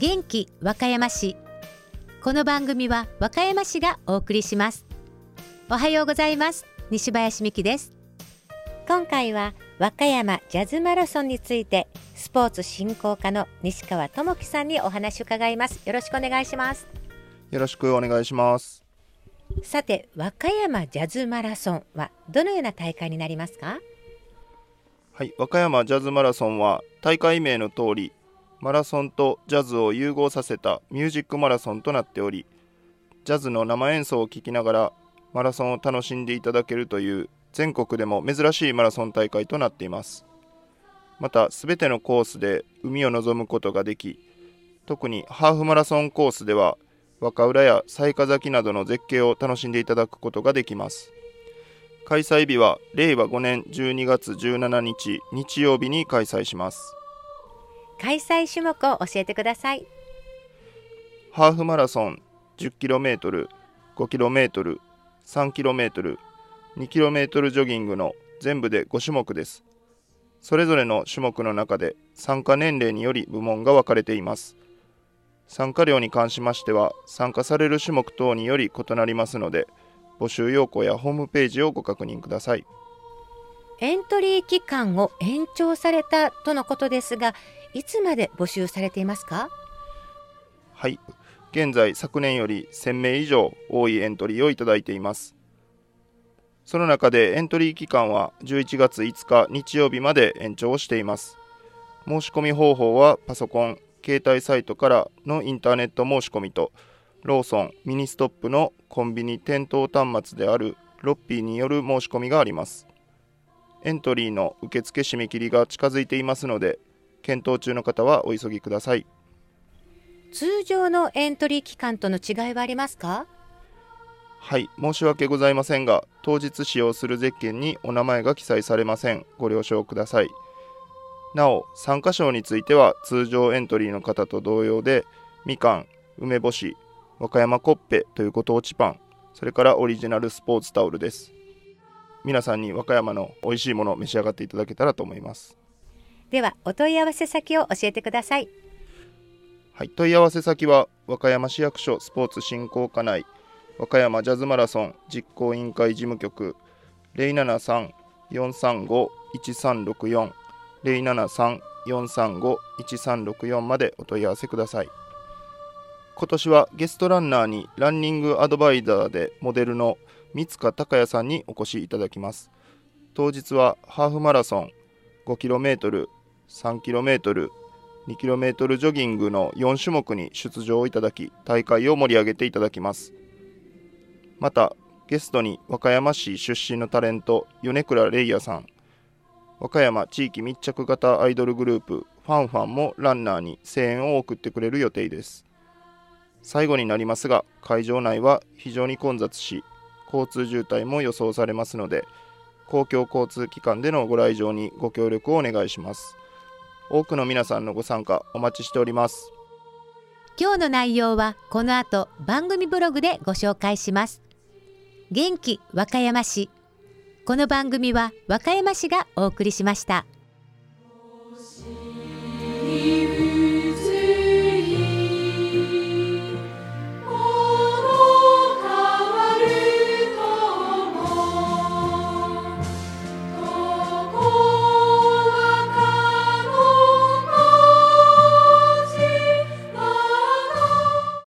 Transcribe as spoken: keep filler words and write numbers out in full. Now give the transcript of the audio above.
元気和歌山市。この番組は和歌山市がお送りします。おはようございます。西林美希です。今回は和歌山ジャズマラソンについてスポーツ振興課の西川智樹さんにお話を伺います。よろしくお願いします。 よろしくお願いします。 さて、和歌山ジャズマラソンはどのような大会になりますか？ はい、和歌山ジャズマラソンは大会名の通りマラソンとジャズを融合させたミュージックマラソンとなっており、ジャズの生演奏を聴きながらマラソンを楽しんでいただけるという全国でも珍しいマラソン大会となっています。またすべてのコースで海を望むことができ、特にハーフマラソンコースでは和歌浦や雑賀崎などの絶景を楽しんでいただくことができます。開催日はれいわごねんじゅうにがつじゅうしちにち日曜日に開催します。 開催種目を教えてください。 ハーフマラソン じゅっキロメートル、ごキロメートル、さんキロメートル、にキロメートルジョギングの全部でごしゅもくです。それぞれの種目の中で参加年齢により部門が分かれています。参加料に関しましては参加される種目等により異なりますので、募集要項やホームページをご確認ください。 エントリー期間を延長されたとのことですが、いつまで募集されていますか？ はい、現在昨年よりせんめい以上多いエントリーをいただいています。その中でエントリー期間はじゅういちがついつか日曜日まで延長をしています。申し込み方法はパソコン、携帯サイトからのインターネット申し込みと、ローソン、ミニストップのコンビニ店頭端末であるロッピーによる申し込みがあります。エントリーの受付締め切りが近づいていますので、検討中の方はお急ぎください。 通常のエントリー期間との違いはありますか？ はい、申し訳ございませんが、当日使用するゼッケンにお名前が記載されません。ご了承ください。なお、参加賞については通常エントリーの方と同様で、みかん、梅干し、和歌山コッペというご当地パン、それからオリジナルスポーツタオルです。皆さんに和歌山の美味しいものを召し上がっていただけたらと思います。 ではお問い合わせ先を教えてください。 はい、問い合わせ先は和歌山市役所スポーツ振興課内和歌山ジャズマラソン実行委員会事務局 ゼロななさん よんさんご いちさんろくよん ゼロななさん よんさんご いちさんろくよん までお問い合わせください。今年はゲストランナーにランニングアドバイザーでモデルの三塚孝也さんにお越しいただきます。当日はハーフマラソン、ごキロメートル、さんキロメートル、にキロメートルジョギングのよんしゅもくに出場いただき、大会を盛り上げていただきます。またゲストに和歌山市出身のタレント米倉玲也さん、和歌山地域密着型アイドルグループファンファンもランナーに声援を送ってくれる予定です。最後になりますが、会場内は非常に混雑し、交通渋滞も予想されますので、公共交通機関でのご来場にご協力をお願いします。多くの皆さんのご参加お待ちしております。 今日の内容はこの後番組ブログでご紹介します。元気和歌山市。この番組は和歌山市がお送りしました。